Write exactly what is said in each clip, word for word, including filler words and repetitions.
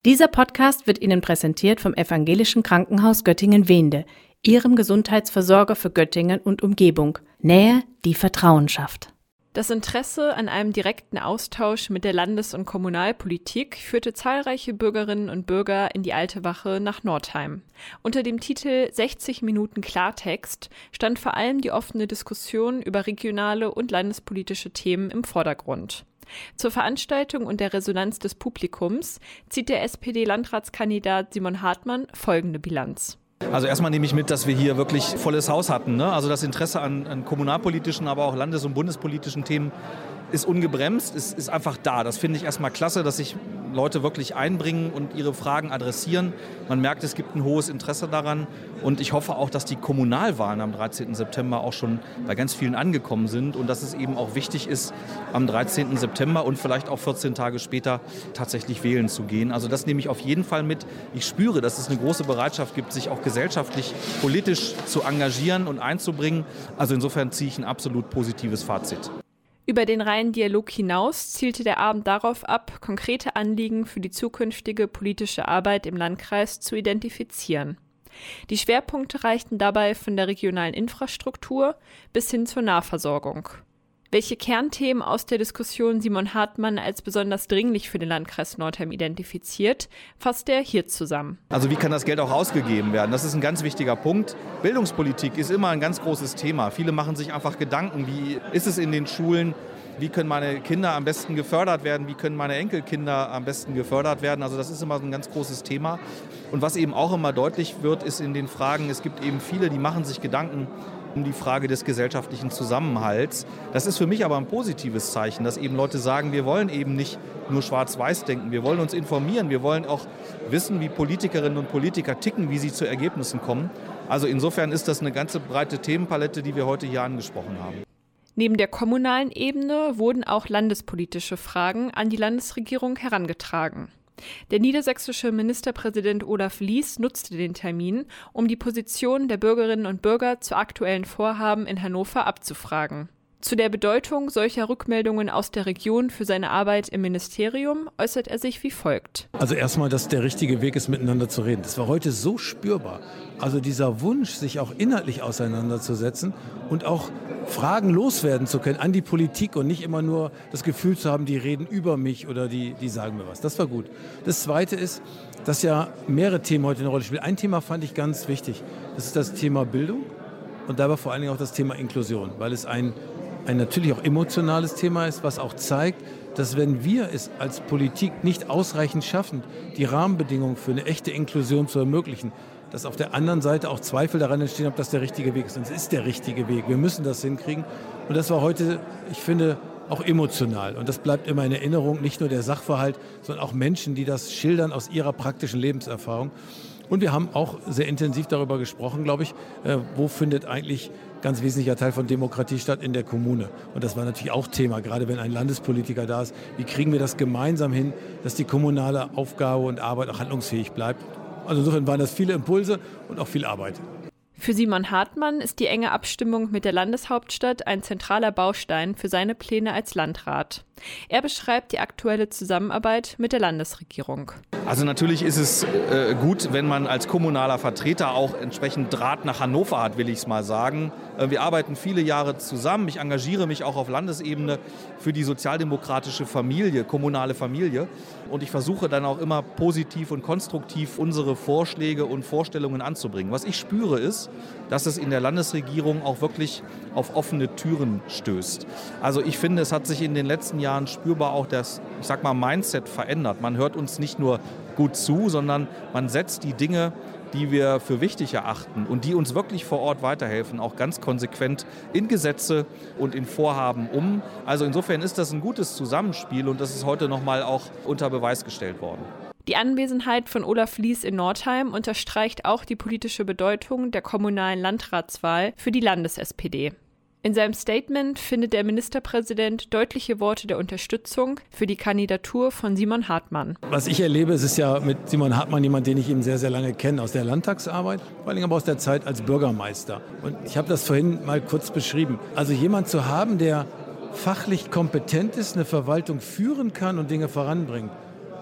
Dieser Podcast wird Ihnen präsentiert vom Evangelischen Krankenhaus Göttingen-Wehnde, Ihrem Gesundheitsversorger für Göttingen und Umgebung. Nähe, die Vertrauen schafft. Das Interesse an einem direkten Austausch mit der Landes- und Kommunalpolitik führte zahlreiche Bürgerinnen und Bürger in die Alte Wache nach Nordheim. Unter dem Titel sechzig Minuten Klartext stand vor allem die offene Diskussion über regionale und landespolitische Themen im Vordergrund. Zur Veranstaltung und der Resonanz des Publikums zieht der S P D-Landratskandidat Simon Hartmann folgende Bilanz. Also erstmal nehme ich mit, dass wir hier wirklich volles Haus hatten. Ne? Also das Interesse an, an kommunalpolitischen, aber auch landes- und bundespolitischen Themen ist ungebremst, ist, ist einfach da. Das finde ich erstmal klasse, dass sich Leute wirklich einbringen und ihre Fragen adressieren. Man merkt, es gibt ein hohes Interesse daran. Und ich hoffe auch, dass die Kommunalwahlen am dreizehnten September auch schon bei ganz vielen angekommen sind und dass es eben auch wichtig ist, am dreizehnten September und vielleicht auch vierzehn Tage später tatsächlich wählen zu gehen. Also das nehme ich auf jeden Fall mit. Ich spüre, dass es eine große Bereitschaft gibt, sich auch gesellschaftlich, politisch zu engagieren und einzubringen. Also insofern ziehe ich ein absolut positives Fazit. Über den reinen Dialog hinaus zielte der Abend darauf ab, konkrete Anliegen für die zukünftige politische Arbeit im Landkreis zu identifizieren. Die Schwerpunkte reichten dabei von der regionalen Infrastruktur bis hin zur Nahversorgung. Welche Kernthemen aus der Diskussion Simon Hartmann als besonders dringlich für den Landkreis Nordheim identifiziert, fasst er hier zusammen. Also wie kann das Geld auch ausgegeben werden? Das ist ein ganz wichtiger Punkt. Bildungspolitik ist immer ein ganz großes Thema. Viele machen sich einfach Gedanken, wie ist es in den Schulen? Wie können meine Kinder am besten gefördert werden? Wie können meine Enkelkinder am besten gefördert werden? Also das ist immer ein ganz großes Thema. Und was eben auch immer deutlich wird, ist in den Fragen, es gibt eben viele, die machen sich Gedanken um die Frage des gesellschaftlichen Zusammenhalts. Das ist für mich aber ein positives Zeichen, dass eben Leute sagen, wir wollen eben nicht nur schwarz-weiß denken, wir wollen uns informieren, wir wollen auch wissen, wie Politikerinnen und Politiker ticken, wie sie zu Ergebnissen kommen. Also insofern ist das eine ganze breite Themenpalette, die wir heute hier angesprochen haben. Neben der kommunalen Ebene wurden auch landespolitische Fragen an die Landesregierung herangetragen. Der niedersächsische Ministerpräsident Olaf Lies nutzte den Termin, um die Position der Bürgerinnen und Bürger zu aktuellen Vorhaben in Hannover abzufragen. Zu der Bedeutung solcher Rückmeldungen aus der Region für seine Arbeit im Ministerium äußert er sich wie folgt. Also erstmal, dass der richtige Weg ist, miteinander zu reden. Das war heute so spürbar. Also dieser Wunsch, sich auch inhaltlich auseinanderzusetzen und auch Fragen loswerden zu können an die Politik und nicht immer nur das Gefühl zu haben, die reden über mich oder die, die sagen mir was. Das war gut. Das Zweite ist, dass ja mehrere Themen heute eine Rolle spielen. Ein Thema fand ich ganz wichtig. Das ist das Thema Bildung und dabei vor allen Dingen auch das Thema Inklusion, weil es ein ein natürlich auch emotionales Thema ist, was auch zeigt, dass wenn wir es als Politik nicht ausreichend schaffen, die Rahmenbedingungen für eine echte Inklusion zu ermöglichen, dass auf der anderen Seite auch Zweifel daran entstehen, ob das der richtige Weg ist. Und es ist der richtige Weg. Wir müssen das hinkriegen. Und das war heute, ich finde, auch emotional. Und das bleibt immer in Erinnerung, nicht nur der Sachverhalt, sondern auch Menschen, die das schildern aus ihrer praktischen Lebenserfahrung. Und wir haben auch sehr intensiv darüber gesprochen, glaube ich, äh, wo findet eigentlich ganz wesentlicher Teil von Demokratie statt in der Kommune. Und das war natürlich auch Thema, gerade wenn ein Landespolitiker da ist. Wie kriegen wir das gemeinsam hin, dass die kommunale Aufgabe und Arbeit auch handlungsfähig bleibt? Also insofern waren das viele Impulse und auch viel Arbeit. Für Simon Hartmann ist die enge Abstimmung mit der Landeshauptstadt ein zentraler Baustein für seine Pläne als Landrat. Er beschreibt die aktuelle Zusammenarbeit mit der Landesregierung. Also natürlich ist es äh, gut, wenn man als kommunaler Vertreter auch entsprechend Draht nach Hannover hat, will ich es mal sagen. Äh, wir arbeiten viele Jahre zusammen. Ich engagiere mich auch auf Landesebene für die sozialdemokratische Familie, kommunale Familie. Und ich versuche dann auch immer positiv und konstruktiv unsere Vorschläge und Vorstellungen anzubringen. Was ich spüre ist, dass es in der Landesregierung auch wirklich auf offene Türen stößt. Also ich finde, es hat sich in den letzten Jahren spürbar auch das, ich sag mal, Mindset verändert. Man hört uns nicht nur gut zu, sondern man setzt die Dinge, die wir für wichtig erachten und die uns wirklich vor Ort weiterhelfen, auch ganz konsequent in Gesetze und in Vorhaben um. Also insofern ist das ein gutes Zusammenspiel und das ist heute nochmal auch unter Beweis gestellt worden. Die Anwesenheit von Olaf Lies in Nordheim unterstreicht auch die politische Bedeutung der kommunalen Landratswahl für die Landes-S P D. In seinem Statement findet der Ministerpräsident deutliche Worte der Unterstützung für die Kandidatur von Simon Hartmann. Was ich erlebe, es ist ja mit Simon Hartmann jemand, den ich eben sehr, sehr lange kenne, aus der Landtagsarbeit, vor allem aber aus der Zeit als Bürgermeister. Und ich habe das vorhin mal kurz beschrieben. Also jemand zu haben, der fachlich kompetent ist, eine Verwaltung führen kann und Dinge voranbringt,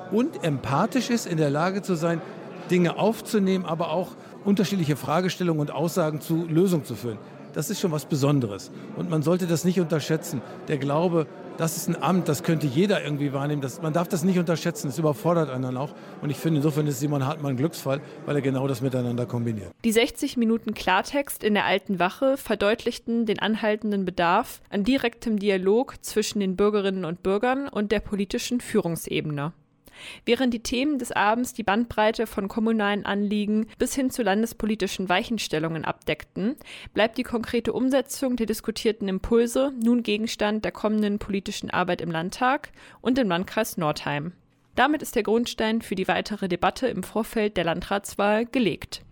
und empathisch ist, in der Lage zu sein, Dinge aufzunehmen, aber auch unterschiedliche Fragestellungen und Aussagen zu Lösungen zu führen. Das ist schon was Besonderes. Und man sollte das nicht unterschätzen. Der Glaube, das ist ein Amt, das könnte jeder irgendwie wahrnehmen. Das, man darf das nicht unterschätzen, das überfordert einen dann auch. Und ich finde, insofern ist Simon Hartmann ein Glücksfall, weil er genau das miteinander kombiniert. Die sechzig Minuten Klartext in der Alten Wache verdeutlichten den anhaltenden Bedarf an direktem Dialog zwischen den Bürgerinnen und Bürgern und der politischen Führungsebene. Während die Themen des Abends die Bandbreite von kommunalen Anliegen bis hin zu landespolitischen Weichenstellungen abdeckten, bleibt die konkrete Umsetzung der diskutierten Impulse nun Gegenstand der kommenden politischen Arbeit im Landtag und im Landkreis Northeim. Damit ist der Grundstein für die weitere Debatte im Vorfeld der Landratswahl gelegt.